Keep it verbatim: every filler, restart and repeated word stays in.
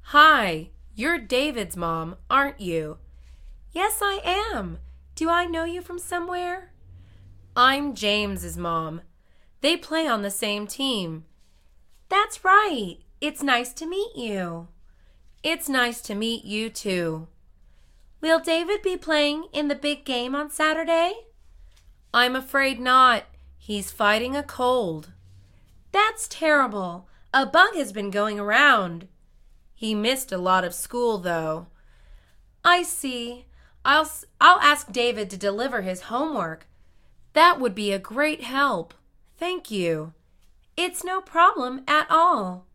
Hi, you're David's mom, aren't you? Yes, I am. Do I know you from somewhere? I'm James's mom. They play on the same team. That's right. It's nice to meet you. It's nice to meet you too. Will David be playing in the big game on Saturday? I'm afraid not. He's fighting a cold. That's terrible. A bug has been going around. He missed a lot of school, though. I see. I'll, I'll ask David to deliver his homework. That would be a great help. Thank you. It's no problem at all.